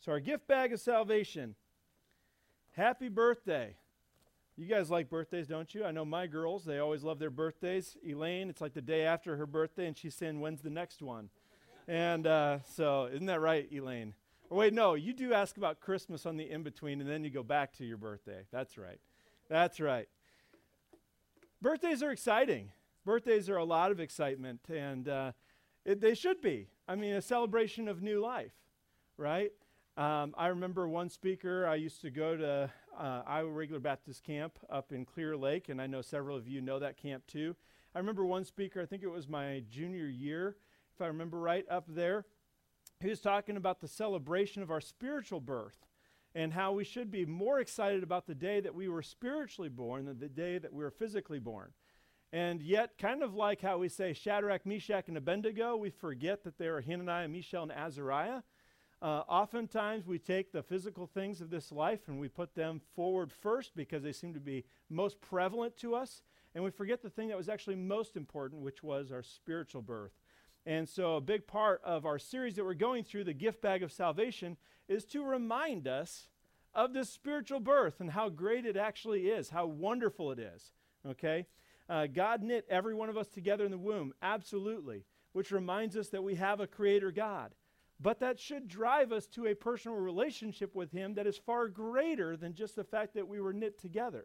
So our gift bag of salvation. Happy birthday. You guys like birthdays, don't you? I know my girls, they always love their birthdays. Elaine, it's like the day after her birthday, and she's saying, when's the next one? And so isn't that right, Elaine? Or wait, no, you do ask about Christmas on the in-between, and then you go back to your birthday. That's right. That's right. Birthdays are exciting. Birthdays are a lot of excitement, and they should be. I mean, a celebration of new life, right? I remember one speaker, I used to go to Iowa Regular Baptist Camp up in Clear Lake, and I know several of you know that camp too. I remember one speaker, I think it was my junior year, if I remember right, up there. He was talking about the celebration of our spiritual birth and how we should be more excited about the day that we were spiritually born than the day that we were physically born. And yet, kind of like how we say Shadrach, Meshach, and Abednego, we forget that they were Hananiah, Mishael, and Azariah. Oftentimes, we take the physical things of this life and we put them forward first because they seem to be most prevalent to us, and we forget the thing that was actually most important, which was our spiritual birth. And so a big part of our series that we're going through, the gift bag of salvation, is to remind us of this spiritual birth and how great it actually is, how wonderful it is, okay? God knit every one of us together in the womb, absolutely, which reminds us that we have a creator God. But that should drive us to a personal relationship with him that is far greater than just the fact that we were knit together.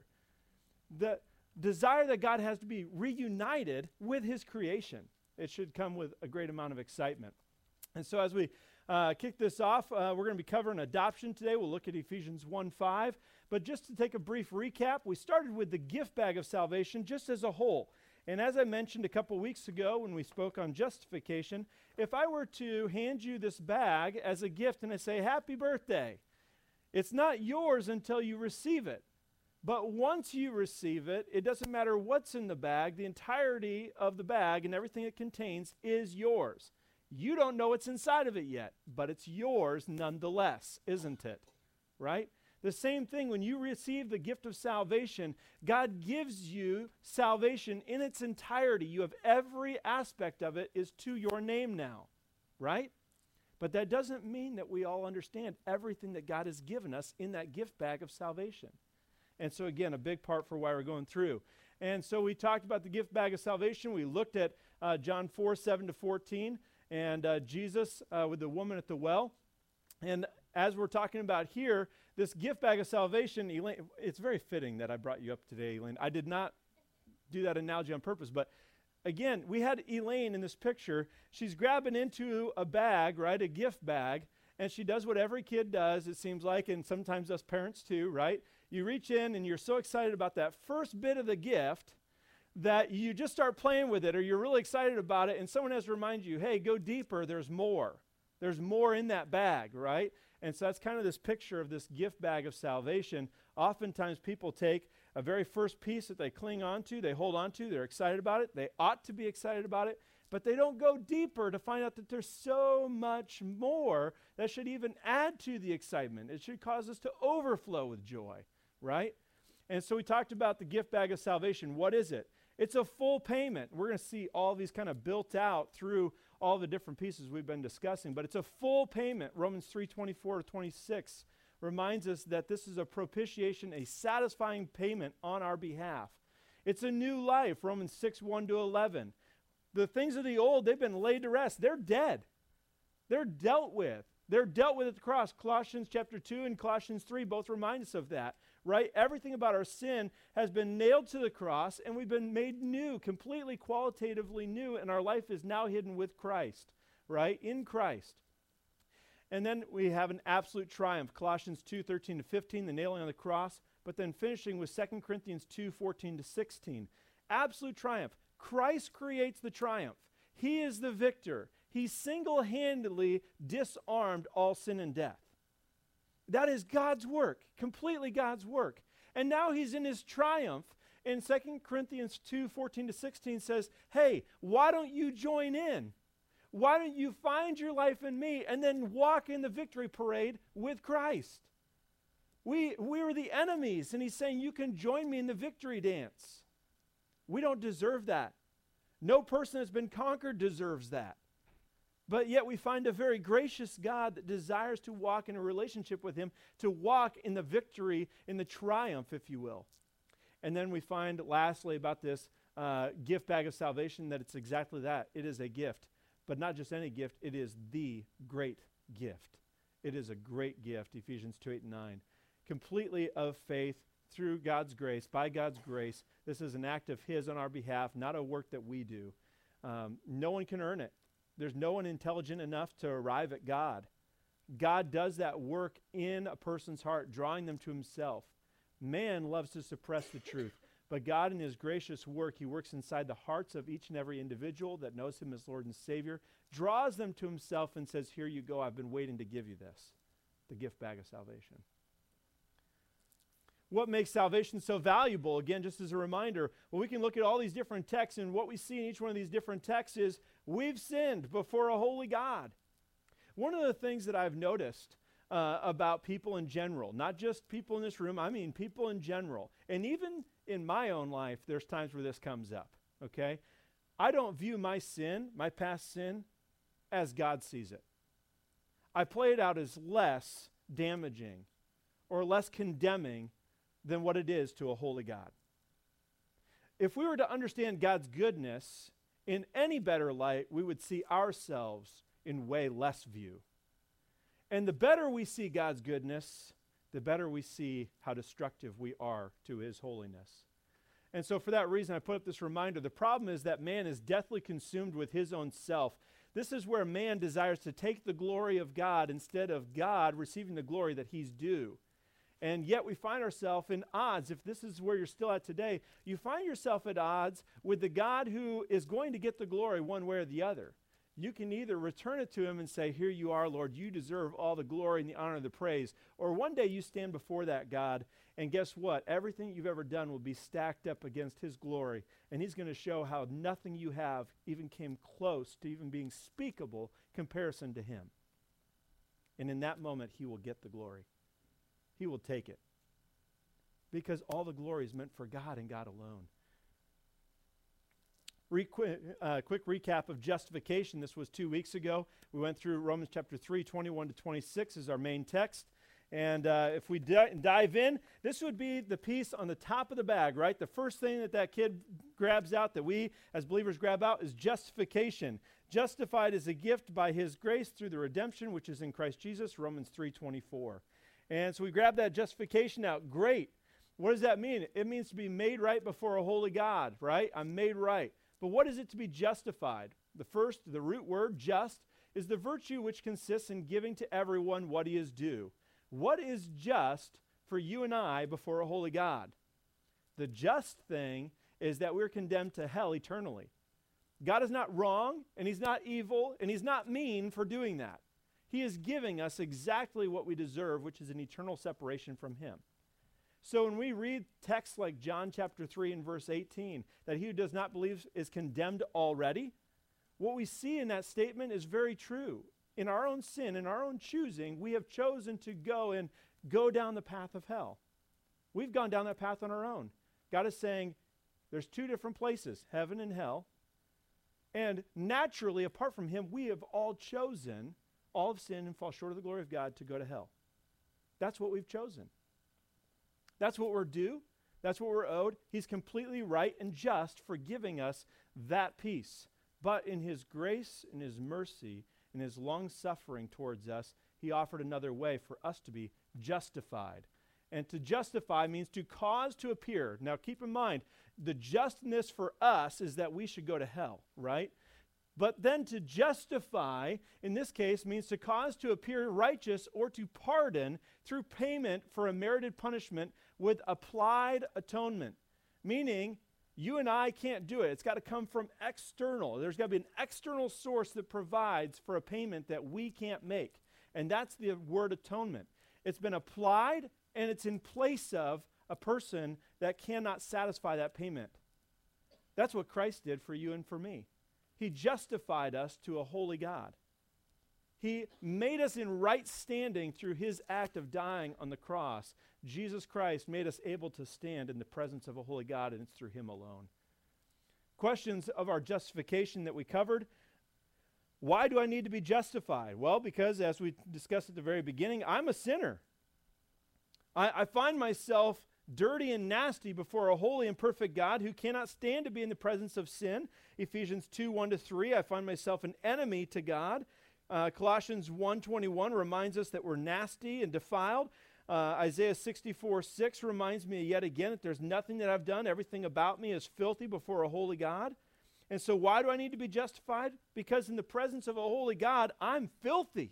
The desire that God has to be reunited with his creation. It should come with a great amount of excitement. And so as we kick this off, we're going to be covering adoption today. We'll look at Ephesians 1:5. But just to take a brief recap, we started with the gift bag of salvation just as a whole. And as I mentioned a couple weeks ago when we spoke on justification, if I were to hand you this bag as a gift and I say, happy birthday, it's not yours until you receive it. But once you receive it, it doesn't matter what's in the bag, the entirety of the bag and everything it contains is yours. You don't know what's inside of it yet, but it's yours nonetheless, isn't it? Right? The same thing when you receive the gift of salvation, God gives you salvation in its entirety. You have every aspect of it is to your name now, right? But that doesn't mean that we all understand everything that God has given us in that gift bag of salvation. And so again, a big part for why we're going through. And so we talked about the gift bag of salvation. We looked at John 4:7-14, and Jesus with the woman at the well. And as we're talking about here, this gift bag of salvation, Elaine, it's very fitting that I brought you up today, Elaine. I did not do that analogy on purpose, but again, we had Elaine in this picture. She's grabbing into a bag, right, a gift bag, and she does what every kid does, it seems like, and sometimes us parents too, right? You reach in and you're so excited about that first bit of the gift that you just start playing with it, or you're really excited about it, and someone has to remind you, hey, go deeper, there's more. There's more in that bag, right? And so that's kind of this picture of this gift bag of salvation. Oftentimes people take a very first piece that they cling on to, they hold on to, they're excited about it, they ought to be excited about it, but they don't go deeper to find out that there's so much more that should even add to the excitement. It should cause us to overflow with joy, right? And so we talked about the gift bag of salvation. What is it? It's a full payment. We're going to see all these kind of built out through all the different pieces we've been discussing, but it's a full payment. Romans 3:24-26 reminds us that this is a propitiation, a satisfying payment on our behalf. It's a new life, Romans 6:1-11. The things of the old, they've been laid to rest. They're dead. They're dealt with. They're dealt with at the cross. Colossians chapter 2 and Colossians 3 both remind us of that, right? Everything about our sin has been nailed to the cross, and we've been made new, completely qualitatively new, and our life is now hidden with Christ, right? In Christ. And then we have an absolute triumph, Colossians 2:13-15, the nailing on the cross, but then finishing with 2 Corinthians 2:14-16. Absolute triumph. Christ creates the triumph. He is the victor. He single-handedly disarmed all sin and death. That is God's work, completely God's work. And now he's in his triumph. And 2 Corinthians 2:14-16 says, hey, why don't you join in? Why don't you find your life in me and then walk in the victory parade with Christ? We were the enemies, and he's saying you can join me in the victory dance. We don't deserve that. No person that's been conquered deserves that. But yet we find a very gracious God that desires to walk in a relationship with him, to walk in the victory, in the triumph, if you will. And then we find, lastly, about this gift bag of salvation, that it's exactly that. It is a gift, but not just any gift. It is the great gift. It is a great gift, Ephesians 2:8-9. Completely of faith, through God's grace, by God's grace. This is an act of his on our behalf, not a work that we do. No one can earn it. There's no one intelligent enough to arrive at God. God does that work in a person's heart, drawing them to himself. Man loves to suppress the truth, but God in his gracious work, he works inside the hearts of each and every individual that knows him as Lord and Savior, draws them to himself and says, here you go, I've been waiting to give you this, the gift bag of salvation. What makes salvation so valuable? Again, just as a reminder, well, we can look at all these different texts, and what we see in each one of these different texts is we've sinned before a holy God. One of the things that I've noticed about people in general, not just people in this room, I mean people in general, and even in my own life, there's times where this comes up, okay? I don't view my sin, my past sin, as God sees it. I play it out as less damaging or less condemning than what it is to a holy God. If we were to understand God's goodness in any better light, we would see ourselves in way less view. And the better we see God's goodness, the better we see how destructive we are to his holiness. And so for that reason, I put up this reminder. The problem is that man is deathly consumed with his own self. This is where man desires to take the glory of God instead of God receiving the glory that he's due. And yet we find ourselves in odds. If this is where you're still at today, you find yourself at odds with the God who is going to get the glory one way or the other. You can either return it to him and say, here you are, Lord, you deserve all the glory and the honor and the praise. Or one day you stand before that God, and guess what? Everything you've ever done will be stacked up against his glory, and he's going to show how nothing you have even came close to even being speakable comparison to him. And in that moment, he will get the glory. He will take it. Because all the glory is meant for God and God alone. Quick recap of justification. This was 2 weeks ago. We went through Romans chapter 3, 21 to 26 is our main text. And if we dive in, this would be the piece on the top of the bag, right? The first thing that kid grabs out, that we as believers grab out, is justification. Justified as a gift by his grace through the redemption which is in Christ Jesus, Romans 3:24. And so we grab that justification out. Great. What does that mean? It means to be made right before a holy God, right? I'm made right. But what is it to be justified? The root word, just, is the virtue which consists in giving to everyone what he is due. What is just for you and I before a holy God? The just thing is that we're condemned to hell eternally. God is not wrong, and he's not evil, and he's not mean for doing that. He is giving us exactly what we deserve, which is an eternal separation from him. So when we read texts like John chapter 3 and verse 18, that he who does not believe is condemned already, what we see in that statement is very true. In our own sin, in our own choosing, we have chosen to go down the path of hell. We've gone down that path on our own. God is saying there's two different places, heaven and hell. And naturally, apart from him, we have all chosen, all have sinned and fall short of the glory of God, to go to hell. That's what we've chosen. That's what we're due. That's what we're owed. He's completely right and just for giving us that peace. But in his grace, in his mercy, in his long suffering towards us, he offered another way for us to be justified. And to justify means to cause to appear. Now keep in mind, the justness for us is that we should go to hell, right? But then to justify, in this case, means to cause to appear righteous or to pardon through payment for a merited punishment with applied atonement. Meaning, you and I can't do it. It's got to come from external. There's got to be an external source that provides for a payment that we can't make. And that's the word atonement. It's been applied, and it's in place of a person that cannot satisfy that payment. That's what Christ did for you and for me. He justified us to a holy God. He made us in right standing through his act of dying on the cross. Jesus Christ made us able to stand in the presence of a holy God, and it's through him alone. Questions of our justification that we covered. Why do I need to be justified? Well, because as we discussed at the very beginning, I'm a sinner. I find myself dirty and nasty before a holy and perfect God who cannot stand to be in the presence of sin. Ephesians 2, 1-3, I find myself an enemy to God. Colossians 1:21 reminds us that we're nasty and defiled. Isaiah 64:6 reminds me yet again that there's nothing that I've done. Everything about me is filthy before a holy God. And so why do I need to be justified? Because in the presence of a holy God, I'm filthy.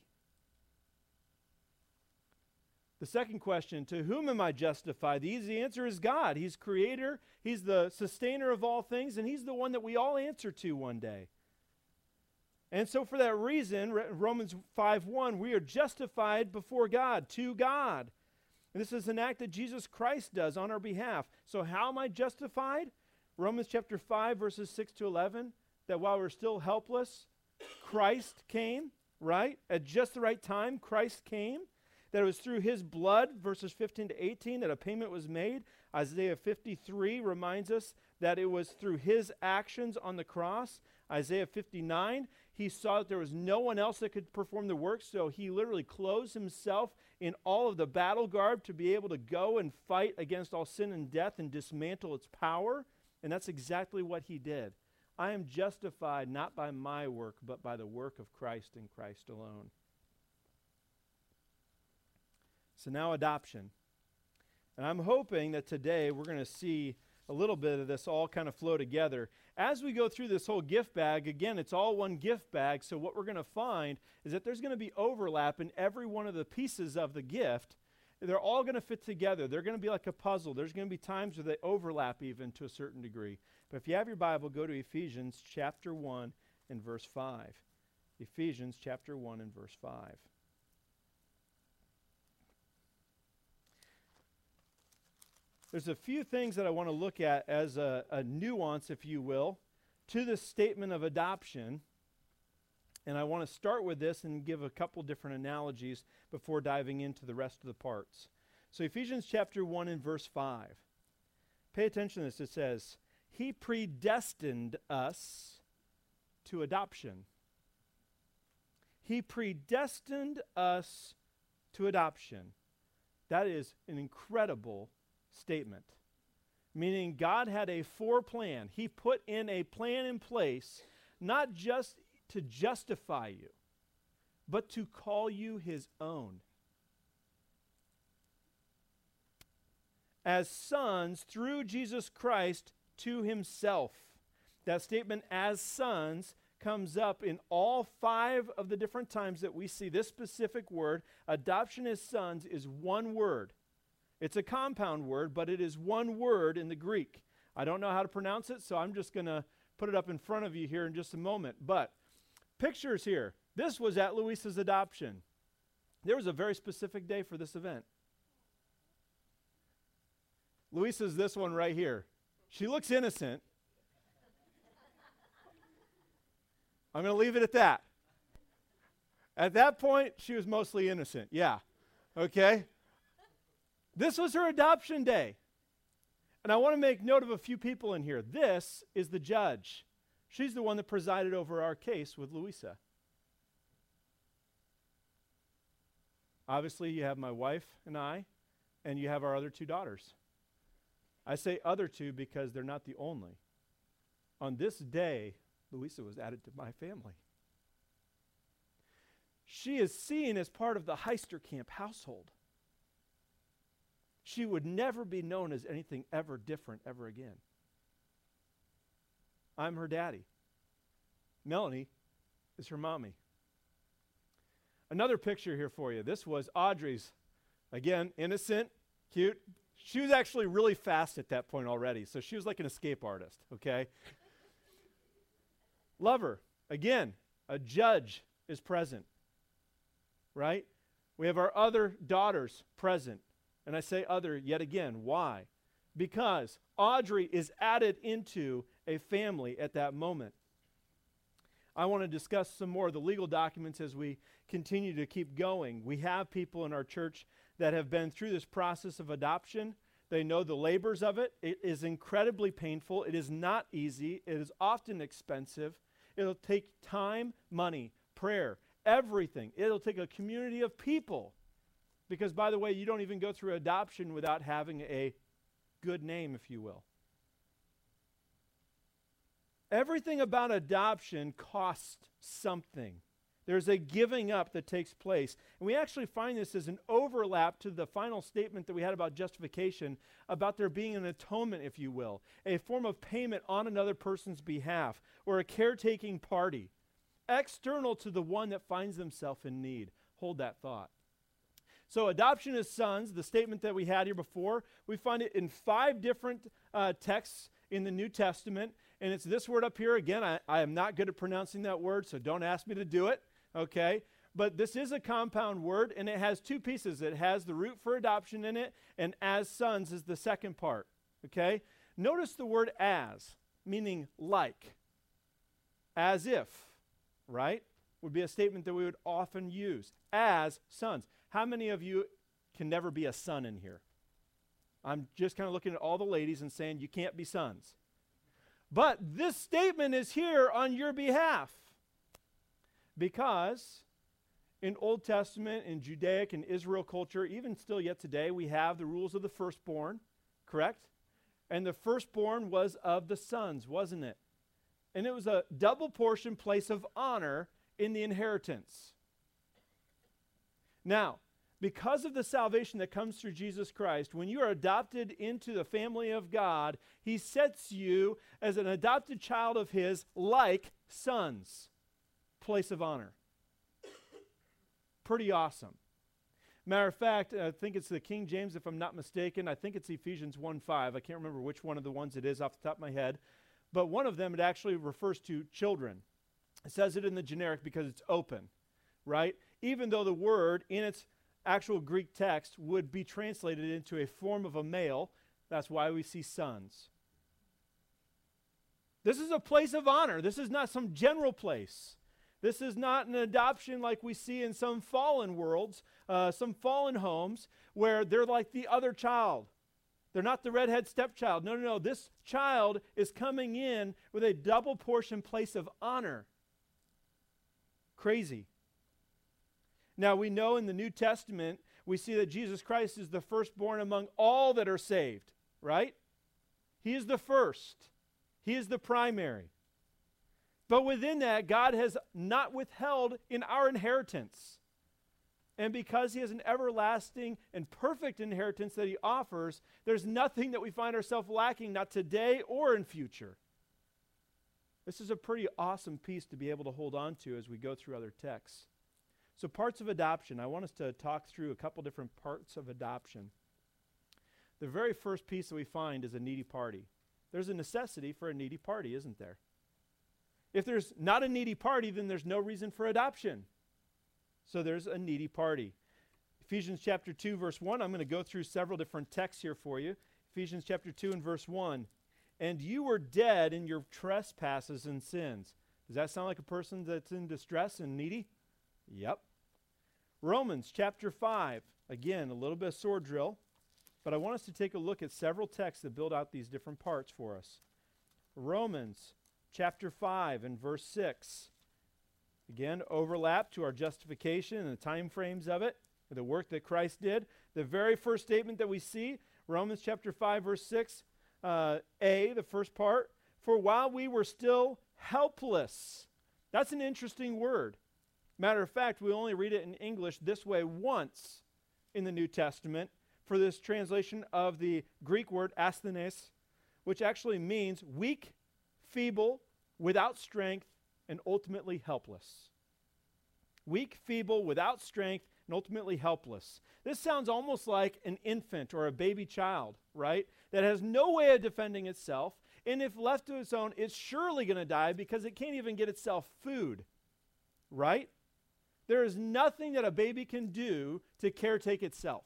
The second question, to whom am I justified? The easy answer is God. He's creator, he's the sustainer of all things, and he's the one that we all answer to one day. And so for that reason, Romans 5:1, we are justified before God, to God. And this is an act that Jesus Christ does on our behalf. So how am I justified? Romans chapter 5, verses 6-11, that while we're still helpless, Christ came, right? At just the right time, Christ came. That it was through his blood, verses 15-18, that a payment was made. Isaiah 53 reminds us that it was through his actions on the cross. Isaiah 59, he saw that there was no one else that could perform the work, so he literally clothed himself in all of the battle garb to be able to go and fight against all sin and death and dismantle its power. And that's exactly what he did. I am justified not by my work, but by the work of Christ and Christ alone. So now adoption. And I'm hoping that today we're going to see a little bit of this all kind of flow together. As we go through this whole gift bag, again, it's all one gift bag, so what we're going to find is that there's going to be overlap in every one of the pieces of the gift. They're all going to fit together. They're going to be like a puzzle. There's going to be times where they overlap even to a certain degree. But if you have your Bible, go to Ephesians chapter 1 and verse 5. Ephesians chapter 1 and verse 5. There's a few things that I want to look at as a nuance, if you will, to this statement of adoption. And I want to start with this and give a couple different analogies before diving into the rest of the parts. So Ephesians chapter 1 and verse 5. Pay attention to this. It says, he predestined us to adoption. He predestined us to adoption. That is an incredible statement. Meaning God had a foreplan. He put in a plan in place, not just to justify you, but to call you his own. As sons through Jesus Christ to himself. That statement, as sons, comes up in all 5 of the different times that we see this specific word. Adoption as sons is one word. It's a compound word, but it is one word in the Greek. I don't know how to pronounce it, so I'm just going to put it up in front of you here in just a moment. But pictures here. This was at Luisa's adoption. There was a very specific day for this event. Luisa's this one right here. She looks innocent. I'm going to leave it at that. At that point, she was mostly innocent. Yeah. Okay? This was her adoption day. And I want to make note of a few people in here. This is the judge. She's the one that presided over our case with Luisa. Obviously, you have my wife and I, and you have our other 2 daughters. I say other 2 because they're not the only. On this day, Luisa was added to my family. She is seen as part of the Heisterkamp household. She would never be known as anything ever different ever again. I'm her daddy. Melanie is her mommy. Another picture here for you. This was Audrey's. Again, innocent, cute. She was actually really fast at that point already, so she was like an escape artist, okay? Lover. Again, a judge is present, right? We have our other daughters present. And I say other yet again. Why? Because Audrey is added into a family at that moment. I want to discuss some more of the legal documents as we continue to keep going. We have people in our church that have been through this process of adoption. They know the labors of it. It is incredibly painful. It is not easy. It is often expensive. It'll take time, money, prayer, everything. It'll take a community of people. Because, by the way, you don't even go through adoption without having a good name, if you will. Everything about adoption costs something. There's a giving up that takes place. And we actually find this as an overlap to the final statement that we had about justification, about there being an atonement, if you will, a form of payment on another person's behalf, or a caretaking party, external to the one that finds themselves in need. Hold that thought. So adoption as sons, the statement that we had here before, we find it in 5 different texts in the New Testament. And it's this word up here. Again, I am not good at pronouncing that word, so don't ask me to do it. Okay, but this is a compound word, and it has 2 pieces. It has the root for adoption in it, and as sons is the second part. Okay, notice the word as, meaning like, as if, right, would be a statement that we would often use. As sons. How many of you can never be a son in here? I'm just kind of looking at all the ladies and saying you can't be sons. But this statement is here on your behalf. Because in Old Testament, in Judaic and Israel culture, even still yet today, we have the rules of the firstborn, correct? And the firstborn was of the sons, wasn't it? And it was a double portion place of honor in the inheritance. Now, because of the salvation that comes through Jesus Christ, when you are adopted into the family of God, he sets you as an adopted child of his like sons. Place of honor. Pretty awesome. Matter of fact, I think it's the King James, if I'm not mistaken. I think it's Ephesians 1:5. I can't remember which one of the ones it is off the top of my head. But one of them, it actually refers to children. It says it in the generic because it's open, right? Even though the word in its actual Greek text would be translated into a form of a male, that's why we see sons. This is a place of honor. This is not some general place. This is not an adoption like we see in some fallen worlds, some fallen homes, where they're like the other child. They're not the redhead stepchild. No. This child is coming in with a double portion place of honor. Crazy. Now we know in the New Testament, we see that Jesus Christ is the firstborn among all that are saved, right? He is the first. He is the primary. But within that, God has not withheld in our inheritance. And because he has an everlasting and perfect inheritance that he offers, there's nothing that we find ourselves lacking, not today or in future. This is a pretty awesome piece to be able to hold on to as we go through other texts. So parts of adoption, I want us to talk through a couple different parts of adoption. The very first piece that we find is a needy party. There's a necessity for a needy party, isn't there? If there's not a needy party, then there's no reason for adoption. So there's a needy party. Ephesians chapter 2, verse 1. I'm going to go through several different texts here for you. Ephesians chapter 2 and verse 1. And you were dead in your trespasses and sins. Does that sound like a person that's in distress and needy? Yep. Romans chapter 5. Again, a little bit of sword drill. But I want us to take a look at several texts that build out these different parts for us. Romans chapter 5 and verse 6. Again, overlap to our justification and the time frames of it, the work that Christ did. The very first statement that we see, Romans chapter 5, verse 6, the first part, for while we were still helpless. That's an interesting word. Matter of fact, we only read it in English this way once in the New Testament for this translation of the Greek word asthenes, which actually means weak, feeble, without strength, and ultimately helpless. Weak, feeble, without strength, and ultimately helpless. This sounds almost like an infant or a baby child, right? That has no way of defending itself, and if left to its own, it's surely going to die because it can't even get itself food, right? There is nothing that a baby can do to caretake itself.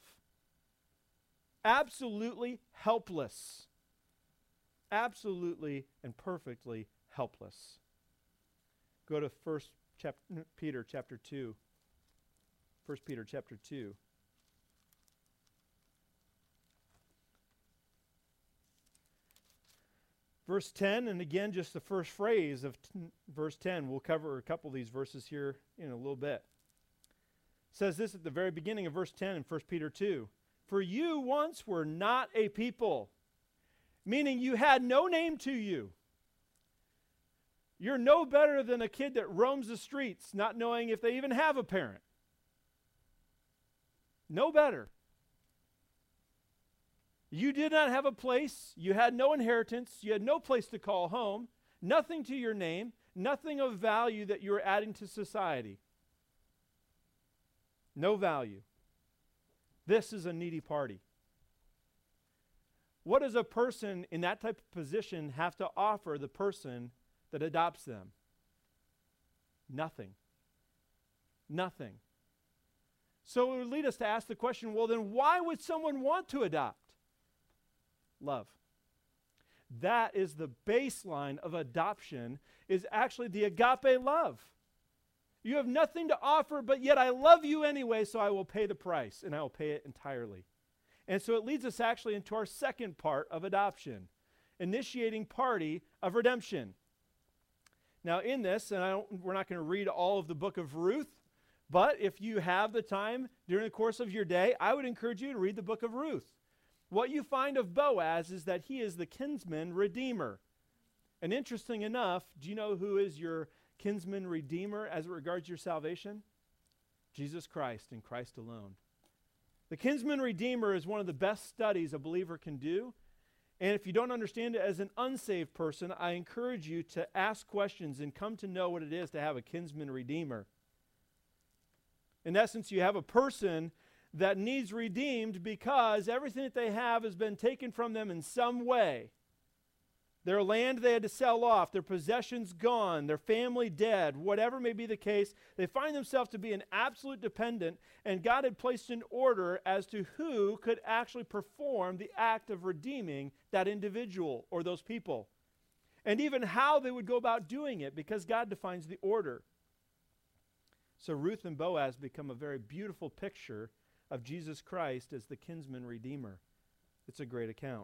Absolutely helpless. Absolutely and perfectly helpless. Go to 1 Peter chapter 2. 1 Peter chapter 2. Verse 10, and again, just the first phrase of verse 10. We'll cover a couple of these verses here in a little bit. It says this at the very beginning of verse 10 in 1 Peter 2. For you once were not a people, meaning you had no name to you. You're no better than a kid that roams the streets, not knowing if they even have a parent. No better. You did not have a place. You had no inheritance. You had no place to call home. Nothing to your name. Nothing of value that you were adding to society. No value. This is a needy party. What does a person in that type of position have to offer the person that adopts them? Nothing. Nothing. So it would lead us to ask the question, well, then why would someone want to adopt? Love. That is the baseline of adoption, is actually the agape love. You have nothing to offer, but yet I love you anyway, so I will pay the price, and I will pay it entirely. And so it leads us actually into our second part of adoption, initiating party of redemption. Now in this, and we're not going to read all of the book of Ruth, but if you have the time during the course of your day, I would encourage you to read the book of Ruth. What you find of Boaz is that he is the kinsman redeemer. And interesting enough, do you know who is your kinsman redeemer as it regards your salvation? Jesus Christ and Christ alone. The kinsman redeemer is one of the best studies a believer can do. And if you don't understand it as an unsaved person, I encourage you to ask questions and come to know what it is to have a kinsman redeemer. In essence, you have a person that needs redeemed because everything that they have has been taken from them in some way. Their land they had to sell off, their possessions gone, their family dead, whatever may be the case, they find themselves to be an absolute dependent, and God had placed an order as to who could actually perform the act of redeeming that individual or those people, and even how they would go about doing it, because God defines the order. So Ruth and Boaz become a very beautiful picture of Jesus Christ as the kinsman redeemer. It's a great account.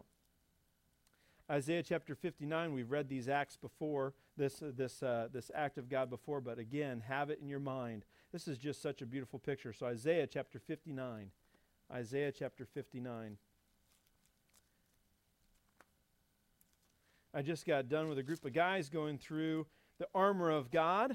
Isaiah chapter 59, we've read these acts before, this act of God before, but again, have it in your mind. This is just such a beautiful picture. So Isaiah chapter 59. Isaiah chapter 59. I just got done with a group of guys going through the armor of God.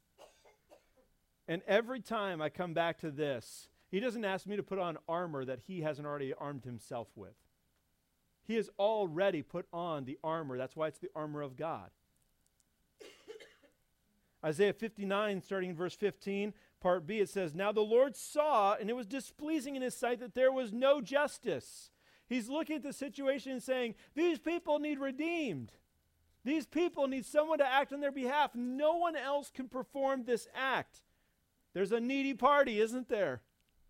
And every time I come back to this, he doesn't ask me to put on armor that he hasn't already armed himself with. He has already put on the armor. That's why it's the armor of God. Isaiah 59, starting in verse 15, part B, it says, Now the Lord saw, and it was displeasing in his sight that there was no justice. He's looking at the situation and saying, these people need redeemed. These people need someone to act on their behalf. No one else can perform this act. There's a needy party, isn't there?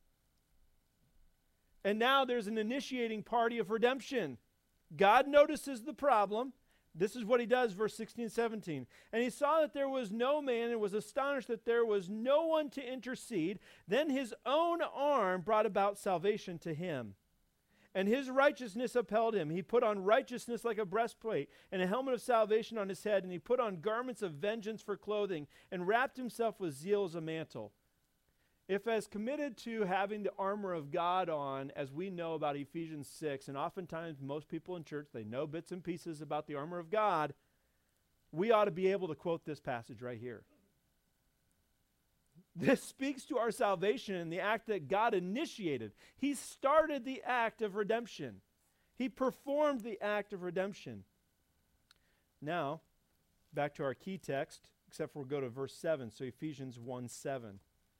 And now there's an initiating party of redemption. God notices the problem. This is what he does, verse 16 and 17. And he saw that there was no man and was astonished that there was no one to intercede. Then his own arm brought about salvation to him. And his righteousness upheld him. He put on righteousness like a breastplate and a helmet of salvation on his head. And he put on garments of vengeance for clothing and wrapped himself with zeal as a mantle. If as committed to having the armor of God on as we know about Ephesians 6, and oftentimes most people in church, they know bits and pieces about the armor of God, we ought to be able to quote this passage right here. This speaks to our salvation and the act that God initiated. He started the act of redemption. He performed the act of redemption. Now, back to our key text, except for we'll go to verse 7, so Ephesians 1:7.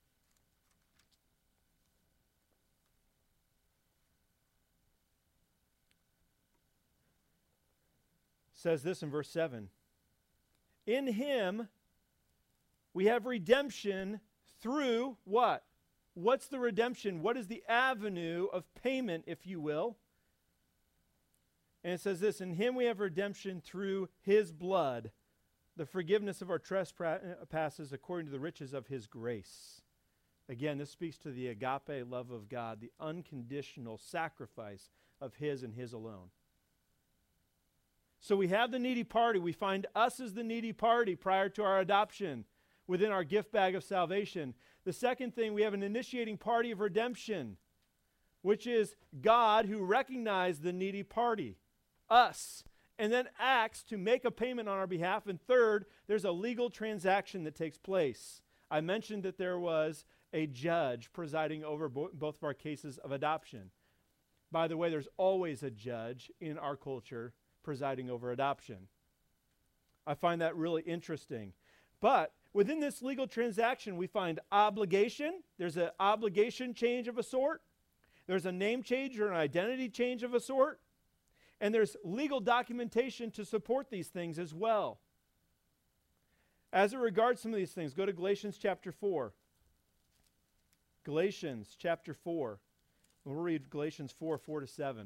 Says this in verse 7. In him we have redemption through what? What's the redemption? What is the avenue of payment, if you will? And it says this, in him we have redemption through his blood, the forgiveness of our trespasses according to the riches of his grace. Again, this speaks to the agape love of God, the unconditional sacrifice of his and his alone. So we have the needy party. We find us as the needy party prior to our adoption within our gift bag of salvation. The second thing, we have an initiating party of redemption, which is God who recognized the needy party, us, and then acts to make a payment on our behalf. And third, there's a legal transaction that takes place. I mentioned that there was a judge presiding over both of our cases of adoption. By the way, there's always a judge in our culture presiding over adoption. I find that really interesting. But within this legal transaction, we find obligation. There's an obligation change of a sort. There's a name change or an identity change of a sort. And there's legal documentation to support these things as well. As it regards some of these things, go to Galatians chapter 4. Galatians chapter 4. We'll read Galatians 4, 4-7.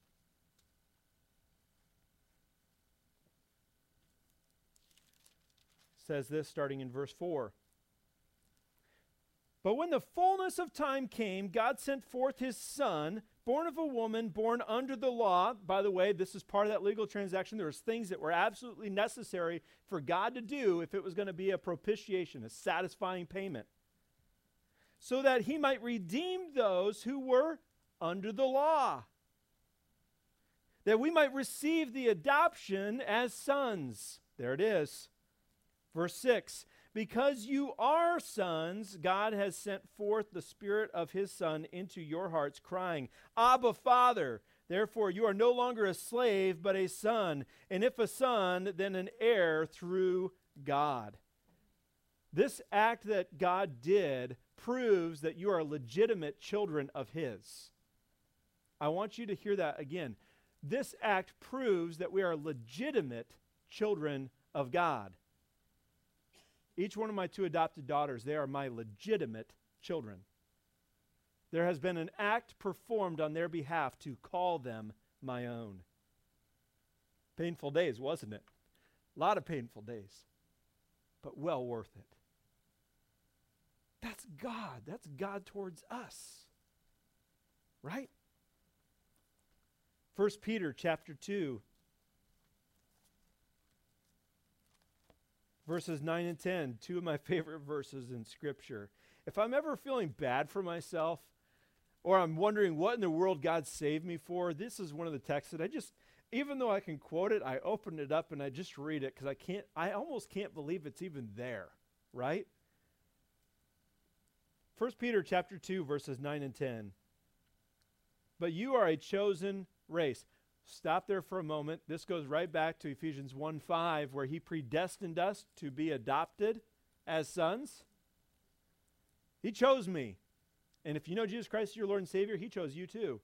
Says this starting in verse 4. But when the fullness of time came, God sent forth his Son, born of a woman, born under the law. By the way, this is part of that legal transaction. There was things that were absolutely necessary for God to do if it was going to be a propitiation, a satisfying payment, so that he might redeem those who were under the law, that we might receive the adoption as sons. There it is. Verse 6, because you are sons, God has sent forth the Spirit of his Son into your hearts, crying, Abba, Father. Therefore, you are no longer a slave, but a son. And if a son, then an heir through God. This act that God did proves that you are legitimate children of his. I want you to hear that again. This act proves that we are legitimate children of God. Each one of my two adopted daughters, they are my legitimate children. There has been an act performed on their behalf to call them my own. Painful days, wasn't it? A lot of painful days, but well worth it. That's God. That's God towards us. Right? 1 Peter chapter 2. Verses 9 and 10, two of my favorite verses in Scripture. If I'm ever feeling bad for myself, or I'm wondering what in the world God saved me for, this is one of the texts that I just, even though I can quote it, I open it up and I just read it because I almost can't believe it's even there, right? 1 Peter chapter 2, verses 9 and 10. But you are a chosen race. Stop there for a moment. This goes right back to Ephesians 1:5, where he predestined us to be adopted as sons. He chose me. And if you know Jesus Christ as your Lord and Savior, he chose you too.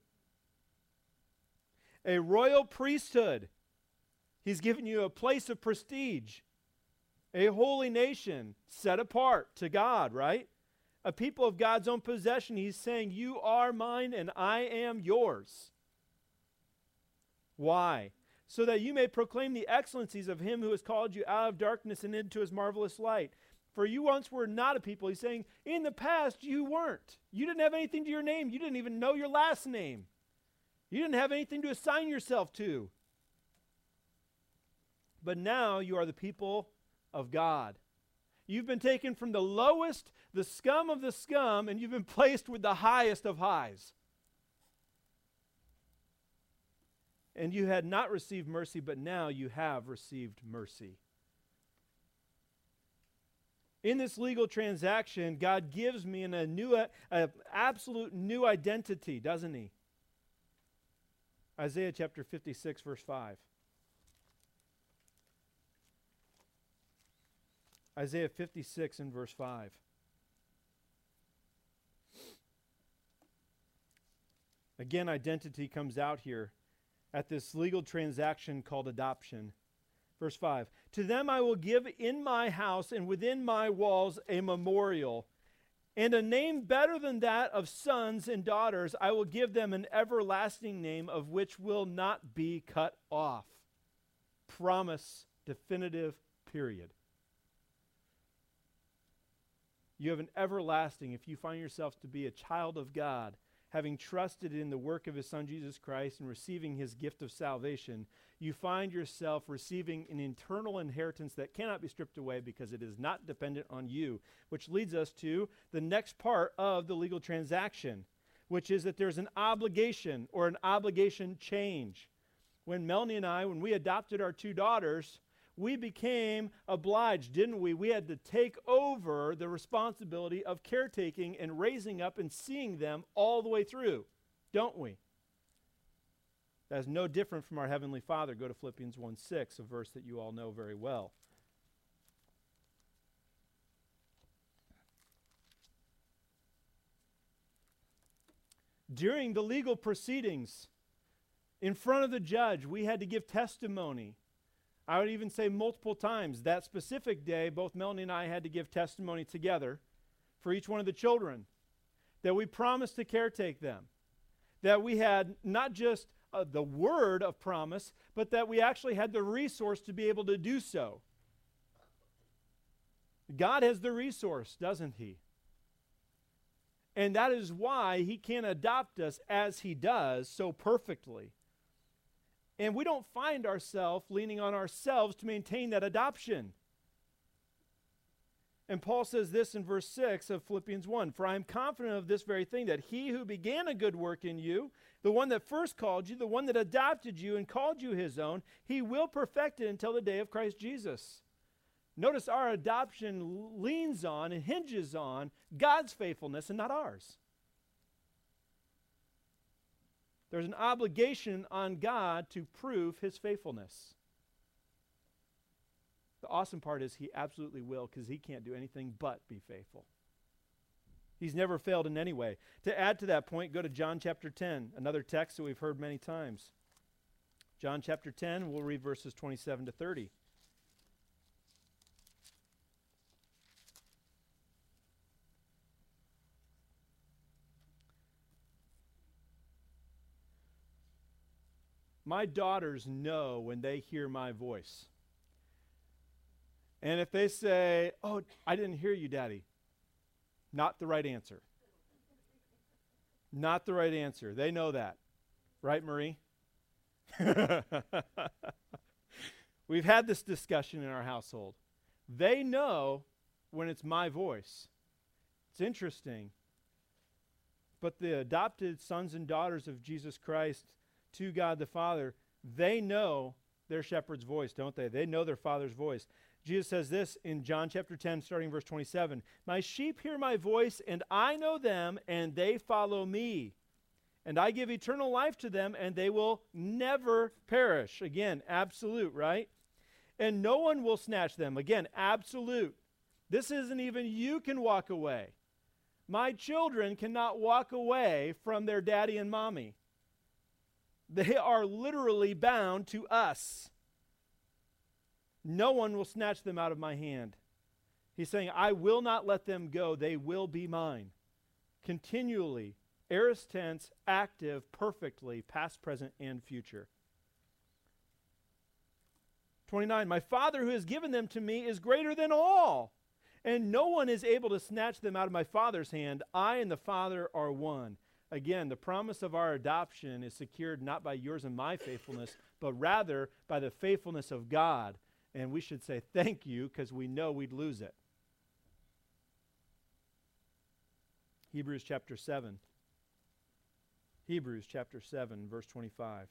A royal priesthood. He's given you a place of prestige. A holy nation set apart to God, right? A people of God's own possession. He's saying, you are mine and I am yours. Why? So that you may proclaim the excellencies of him who has called you out of darkness and into his marvelous light. For you once were not a people. He's saying, in the past you weren't. You didn't have anything to your name. You didn't even know your last name. You didn't have anything to assign yourself to. But now you are the people of God. You've been taken from the lowest, the scum of the scum, and you've been placed with the highest of highs. And you had not received mercy, but now you have received mercy. In this legal transaction, God gives me an absolute new identity, doesn't he? Isaiah chapter 56, verse 5. Isaiah 56 and verse 5. Again, identity comes out here at this legal transaction called adoption. Verse 5, to them I will give in my house and within my walls a memorial, and a name better than that of sons and daughters. I will give them an everlasting name of which will not be cut off. Promise, definitive, period. You have an everlasting, if you find yourself to be a child of God, having trusted in the work of his Son Jesus Christ and receiving his gift of salvation, you find yourself receiving an eternal inheritance that cannot be stripped away because it is not dependent on you, which leads us to the next part of the legal transaction, which is that there's an obligation or an obligation change. When Melanie and I, when we adopted our two daughters, we became obliged, didn't we? We had to take over the responsibility of caretaking and raising up and seeing them all the way through, don't we? That is no different from our Heavenly Father. Go to Philippians 1:6, a verse that you all know very well. During the legal proceedings, in front of the judge, we had to give testimony. I would even say multiple times. That specific day, both Melanie and I had to give testimony together for each one of the children, that we promised to caretake them, that we had not just the word of promise, but that we actually had the resource to be able to do so. God has the resource, doesn't he? And that is why he can adopt us as he does so perfectly. And we don't find ourselves leaning on ourselves to maintain that adoption. And Paul says this in verse 6 of Philippians 1, "For I am confident of this very thing, that he who began a good work in you, the one that first called you, the one that adopted you and called you his own, he will perfect it until the day of Christ Jesus." Notice our adoption leans on and hinges on God's faithfulness and not ours. There's an obligation on God to prove his faithfulness. The awesome part is he absolutely will, because he can't do anything but be faithful. He's never failed in any way. To add to that point, go to John chapter 10, another text that we've heard many times. John chapter 10, we'll read verses 27 to 30. My daughters know when they hear my voice. And if they say, "Oh, I didn't hear you, Daddy," not the right answer. Not the right answer. They know that. Right, Marie? We've had this discussion in our household. They know when it's my voice. It's interesting. But the adopted sons and daughters of Jesus Christ to God the Father, they know their shepherd's voice, don't they? They know their Father's voice. Jesus says this in John chapter 10, starting verse 27. "My sheep hear my voice, and I know them, and they follow me. And I give eternal life to them, and they will never perish." Again, absolute, right? "And no one will snatch them." Again, absolute. This isn't even you can walk away. My children cannot walk away from their daddy and mommy. They are literally bound to us. No one will snatch them out of my hand. He's saying, I will not let them go. They will be mine. Continually, aorist tense, active, perfectly, past, present, and future. 29, "My Father who has given them to me is greater than all, and no one is able to snatch them out of my Father's hand. I and the Father are one." Again, the promise of our adoption is secured not by yours and my faithfulness, but rather by the faithfulness of God. And we should say thank you, because we know we'd lose it. Hebrews chapter 7. Hebrews chapter 7, verse 25.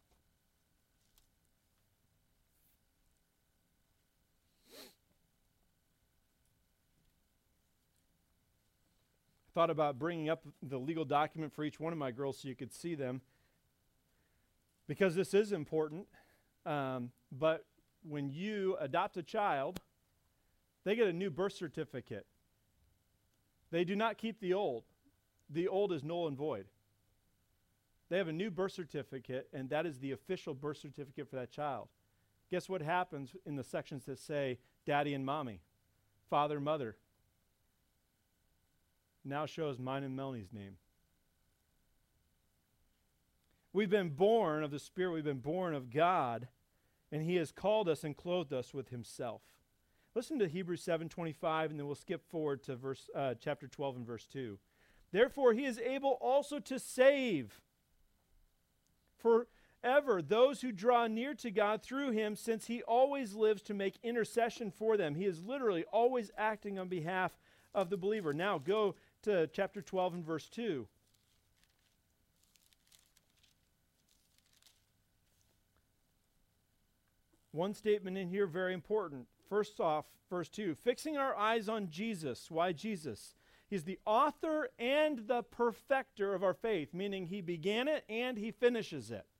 Thought about bringing up the legal document for each one of my girls so you could see them, because this is important. But when you adopt a child, they get a new birth certificate. They do not keep the old. The old is null and void. They have a new birth certificate, and that is the official birth certificate for that child. Guess what happens in the sections that say daddy and mommy, father, mother? Now shows mine and Melanie's name. We've been born of the Spirit. We've been born of God, and he has called us and clothed us with himself. Listen to Hebrews 7:25, and then we'll skip forward to chapter 12 and verse 2. Therefore, he is able also to save forever those who draw near to God through him, since he always lives to make intercession for them. He is literally always acting on behalf of the believer. Now go to chapter 12 and verse 2. One statement in here very important. First off, verse 2, fixing our eyes on Jesus. Why Jesus? He's the author and the perfecter of our faith, meaning he began it and he finishes it.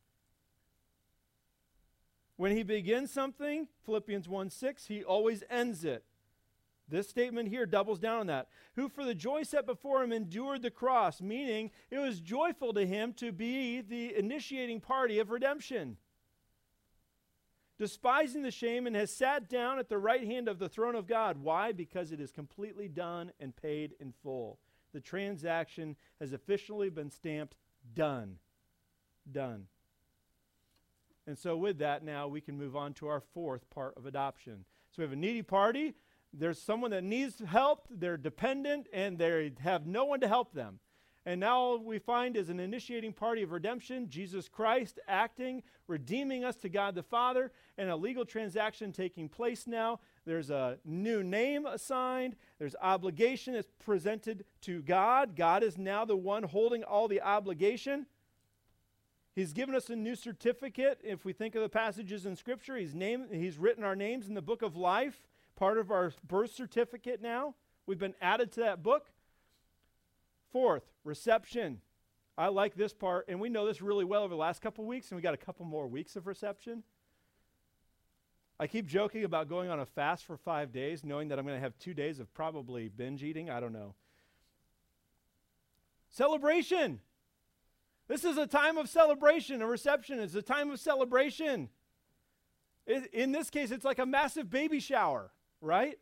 When he begins something, Philippians 1:6, he always ends it. This statement here doubles down on that. Who for the joy set before him endured the cross, meaning it was joyful to him to be the initiating party of redemption. Despising the shame, and has sat down at the right hand of the throne of God. Why? Because it is completely done and paid in full. The transaction has officially been stamped done. Done. And so with that, now we can move on to our fourth part of adoption. So we have a needy party. There's someone that needs help. They're dependent, and they have no one to help them. And now we find as an initiating party of redemption, Jesus Christ acting, redeeming us to God the Father, and a legal transaction taking place now. There's a new name assigned. There's obligation that's presented to God. God is now the one holding all the obligation. He's given us a new certificate. If we think of the passages in Scripture, he's written our names in the book of life, part of our birth certificate now. We've been added to that book. Fourth, reception. I like this part, and we know this really well over the last couple weeks, and we got a couple more weeks of reception. I keep joking about going on a fast for 5 days, knowing that I'm going to have 2 days of probably binge eating. I don't know. Celebration. This is a time of celebration. A reception is a time of celebration. In this case, it's like a massive baby shower, right?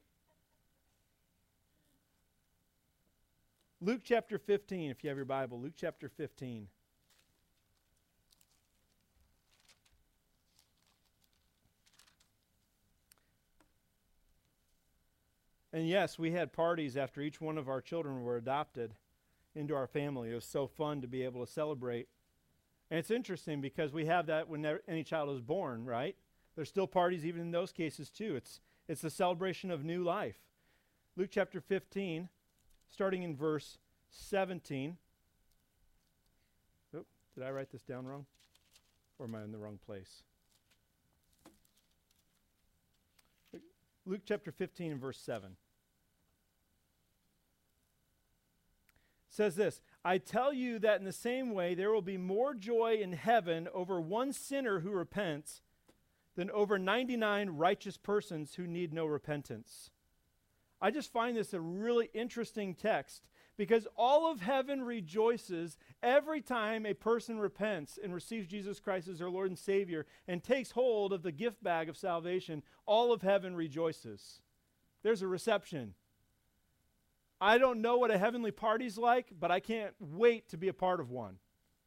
Luke chapter 15, if you have your Bible. Luke chapter 15. And yes, we had parties after each one of our children were adopted into our family. It was so fun to be able to celebrate. And it's interesting because we have that when any child is born, right? There's still parties even in those cases too. It's the celebration of new life. Luke chapter 15, starting in verse 17. Oh, did I write this down wrong? Or am I in the wrong place? Luke chapter 15 and verse 7. Says this, I tell you that in the same way there will be more joy in heaven over one sinner who repents than over 99 righteous persons who need no repentance. I just find this a really interesting text because all of heaven rejoices every time a person repents and receives Jesus Christ as their Lord and Savior and takes hold of the gift bag of salvation. All of heaven rejoices. There's a reception. I don't know what a heavenly party's like, but I can't wait to be a part of one.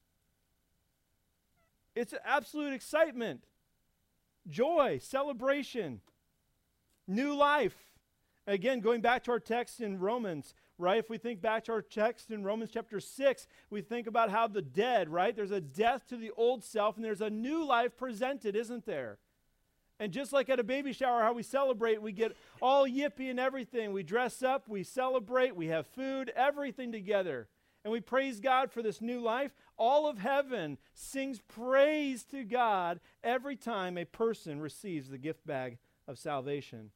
It's absolute excitement, joy, celebration, new life. Again, going back to our text in Romans, right? If we think back to our text in Romans chapter 6, we think about how the dead, right? There's a death to the old self, and there's a new life presented, isn't there? And just like at a baby shower, how we celebrate, we get all yippee and everything. We dress up, we celebrate, we have food, everything together. And we praise God for this new life. All of heaven sings praise to God every time a person receives the gift bag of salvation.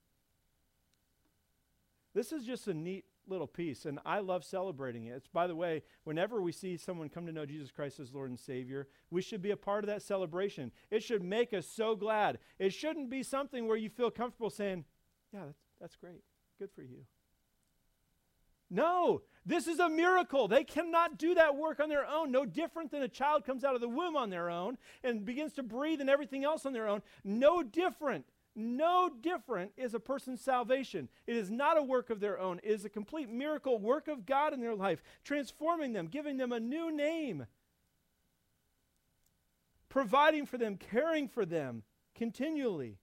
This is just a neat little piece, and I love celebrating it. It's, by the way, whenever we see someone come to know Jesus Christ as Lord and Savior, we should be a part of that celebration. It should make us so glad. It shouldn't be something where you feel comfortable saying, yeah, that's great. Good for you. No, this is a miracle. They cannot do that work on their own. No different than a child comes out of the womb on their own and begins to breathe and everything else on their own. No different. No different is a person's salvation. It is not a work of their own. It is a complete miracle work of God in their life, transforming them, giving them a new name, providing for them, caring for them continually.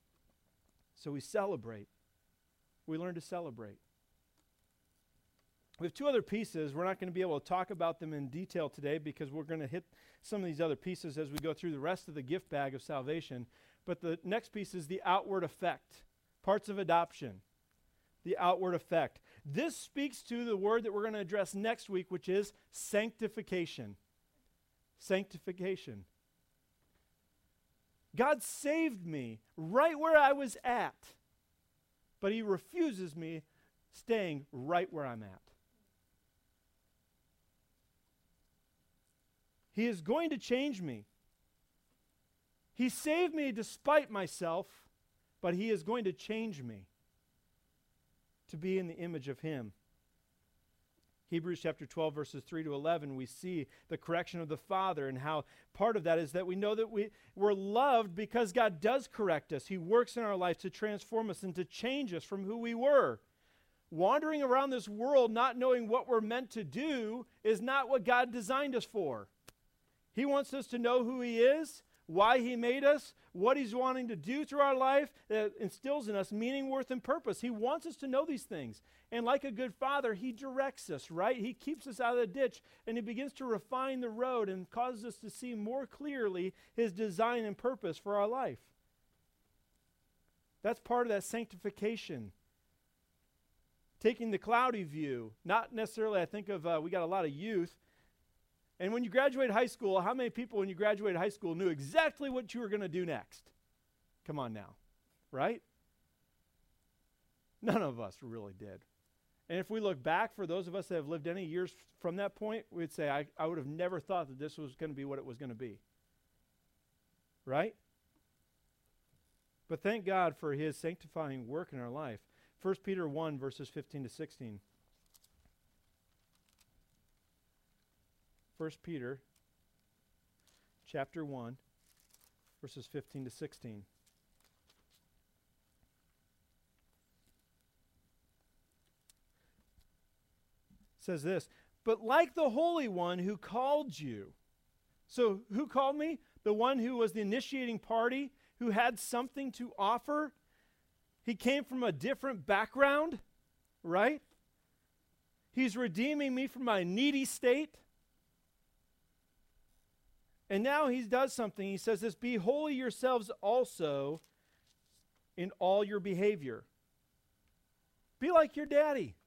So we celebrate. We learn to celebrate. We have two other pieces. We're not going to be able to talk about them in detail today because we're going to hit some of these other pieces as we go through the rest of the gift bag of salvation. But the next piece is the outward effect, parts of adoption, the outward effect. This speaks to the word that we're going to address next week, which is sanctification. Sanctification. God saved me right where I was at, but he refuses me staying right where I'm at. He is going to change me. He saved me despite myself, but he is going to change me to be in the image of him. Hebrews chapter 12, verses 3 to 11, we see the correction of the Father, and how part of that is that we know that we're loved because God does correct us. He works in our life to transform us and to change us from who we were. Wandering around this world not knowing what we're meant to do is not what God designed us for. He wants us to know who he is, why he made us, what he's wanting to do through our life that instills in us meaning, worth, and purpose. He wants us to know these things. And like a good father, he directs us, right? He keeps us out of the ditch, and he begins to refine the road and causes us to see more clearly his design and purpose for our life. That's part of that sanctification. Taking the cloudy view, not necessarily, I think of, we got a lot of youth. And when you graduated high school, how many people when you graduated high school knew exactly what you were going to do next? Come on now, right? None of us really did. And if we look back, for those of us that have lived any years from that point, we'd say, I would have never thought that this was going to be what it was going to be. Right? But thank God for his sanctifying work in our life. 1 Peter 1, verses 15 to 16. 1 Peter chapter 1, verses 15 to 16. Says this, but like the Holy One who called you. So who called me? The one who was the initiating party, who had something to offer. He came from a different background, right? He's redeeming me from my needy state. And now he does something. He says this, be holy yourselves also in all your behavior. Be like your daddy.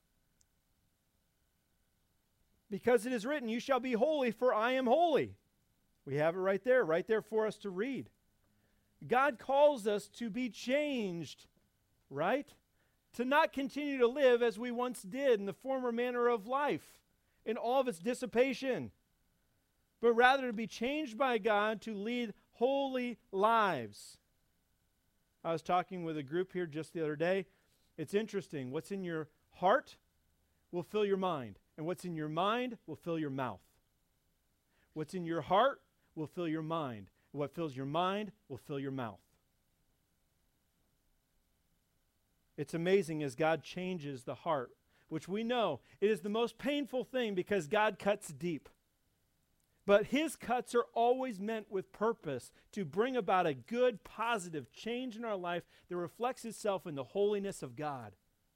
Because it is written, you shall be holy, for I am holy. We have it right there for us to read. God calls us to be changed, right? To not continue to live as we once did in the former manner of life, in all of its dissipation, but rather to be changed by God to lead holy lives. I was talking with a group here just the other day. It's interesting. What's in your heart will fill your mind, and what's in your mind will fill your mouth. What's in your heart will fill your mind. What fills your mind will fill your mouth. It's amazing as God changes the heart, which we know it is the most painful thing because God cuts deep. But his cuts are always meant with purpose to bring about a good, positive change in our life that reflects itself in the holiness of God.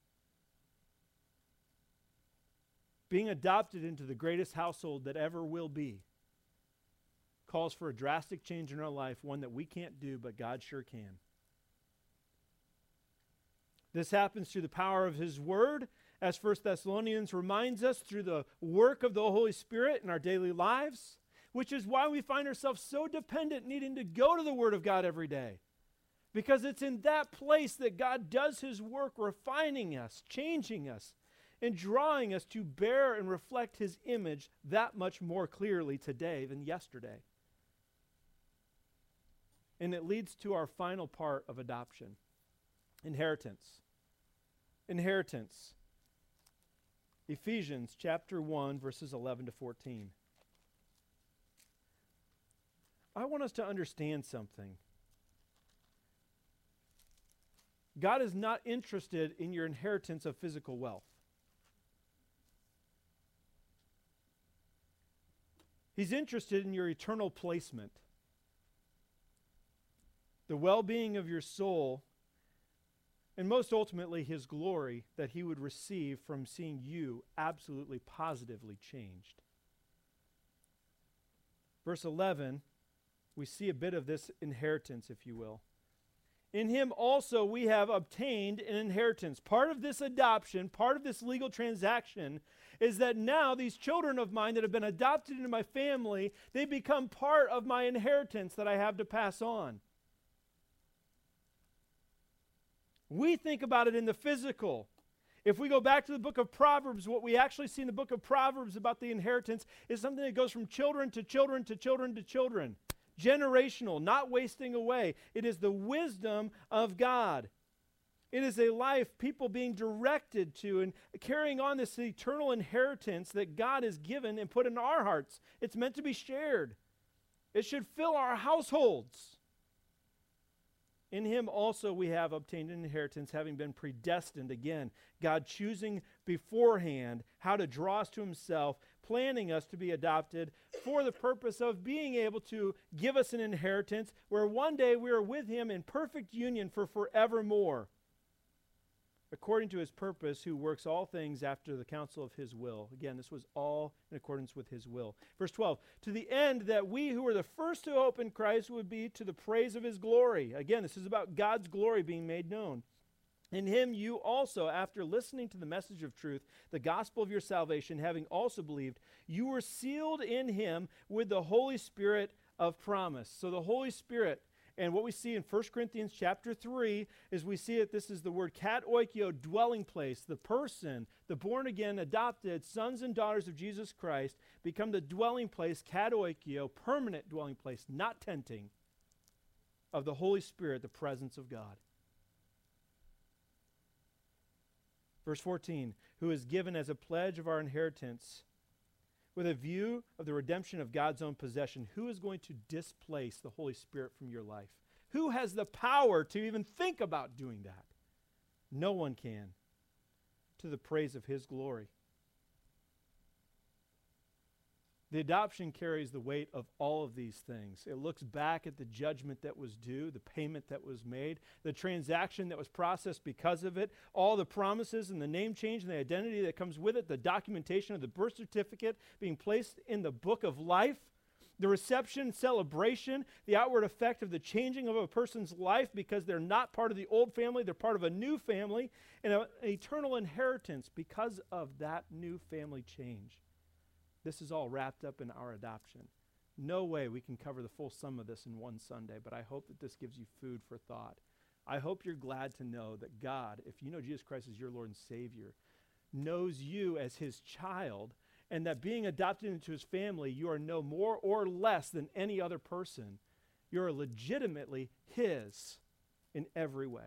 Being adopted into the greatest household that ever will be calls for a drastic change in our life, one that we can't do, but God sure can. This happens through the power of his word, as 1 Thessalonians reminds us, through the work of the Holy Spirit in our daily lives, which is why we find ourselves so dependent, needing to go to the Word of God every day. Because it's in that place that God does his work, refining us, changing us, and drawing us to bear and reflect his image that much more clearly today than yesterday. And it leads to our final part of adoption, inheritance. Inheritance. Ephesians chapter 1, verses 11 to 14. I want us to understand something. God is not interested in your inheritance of physical wealth. He's interested in your eternal placement. The well-being of your soul and most ultimately his glory that he would receive from seeing you absolutely positively changed. Verse 11, we see a bit of this inheritance, if you will. In him also we have obtained an inheritance. Part of this adoption, part of this legal transaction, is that now these children of mine that have been adopted into my family, they become part of my inheritance that I have to pass on. We think about it in the physical. If we go back to the book of Proverbs, what we actually see in the book of Proverbs about the inheritance is something that goes from children to children to children to children. Generational, not wasting away. It is the wisdom of God. It is a life, people being directed to and carrying on this eternal inheritance that God has given and put in our hearts. It's meant to be shared. It should fill our households. In him also we have obtained an inheritance, having been predestined. Again, God choosing beforehand how to draw us to himself, planning us to be adopted for the purpose of being able to give us an inheritance where one day we are with him in perfect union for forevermore, according to his purpose, who works all things after the counsel of his will. Again, this was all in accordance with his will. Verse 12, to the end that we who were the first to hope in Christ would be to the praise of his glory. Again, this is about God's glory being made known. In him you also, after listening to the message of truth, the gospel of your salvation, having also believed, you were sealed in him with the Holy Spirit of promise. So the Holy Spirit, and what we see in 1 Corinthians chapter 3 is we see that this is the word katoikio, dwelling place. The person, the born-again, adopted sons and daughters of Jesus Christ become the dwelling place, katoikio, permanent dwelling place, not tenting, of the Holy Spirit, the presence of God. Verse 14, who is given as a pledge of our inheritance with a view of the redemption of God's own possession. Who is going to displace the Holy Spirit from your life? Who has the power to even think about doing that? No one can, to the praise of his glory. The adoption carries the weight of all of these things. It looks back at the judgment that was due, the payment that was made, the transaction that was processed because of it, all the promises and the name change and the identity that comes with it, the documentation of the birth certificate being placed in the book of life, the reception, celebration, the outward effect of the changing of a person's life because they're not part of the old family, they're part of a new family, and an eternal inheritance because of that new family change. This is all wrapped up in our adoption. No way we can cover the full sum of this in one Sunday, but I hope that this gives you food for thought. I hope you're glad to know that God, if you know Jesus Christ as your Lord and Savior, knows you as his child, and that being adopted into his family, you are no more or less than any other person. You're legitimately his in every way.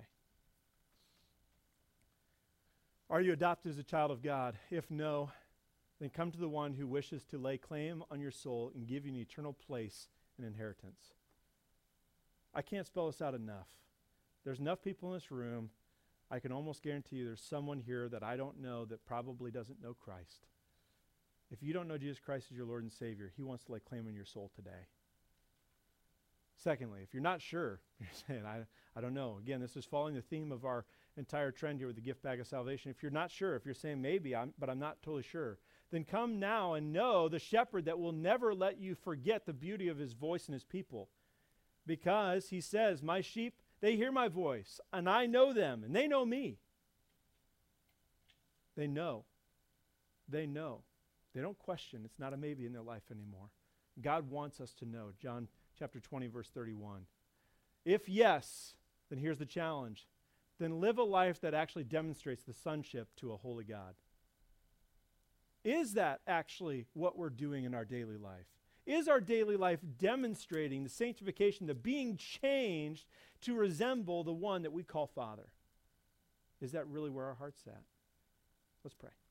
Are you adopted as a child of God? If no, then come to the one who wishes to lay claim on your soul and give you an eternal place and inheritance. I can't spell this out enough. There's enough people in this room, I can almost guarantee you there's someone here that I don't know that probably doesn't know Christ. If you don't know Jesus Christ as your Lord and Savior, he wants to lay claim on your soul today. Secondly, if you're not sure, you're saying, I don't know. Again, this is following the theme of our entire trend here with the gift bag of salvation. If you're not sure, if you're saying maybe, but I'm not totally sure, then come now and know the shepherd that will never let you forget the beauty of his voice and his people. Because he says, my sheep, they hear my voice, and I know them, and they know me. They know. They know. They don't question. It's not a maybe in their life anymore. God wants us to know. John chapter 20, verse 31. If yes, then here's the challenge. Then live a life that actually demonstrates the sonship to a holy God. Is that actually what we're doing in our daily life? Is our daily life demonstrating the sanctification, the being changed to resemble the one that we call Father? Is that really where our heart's at? Let's pray.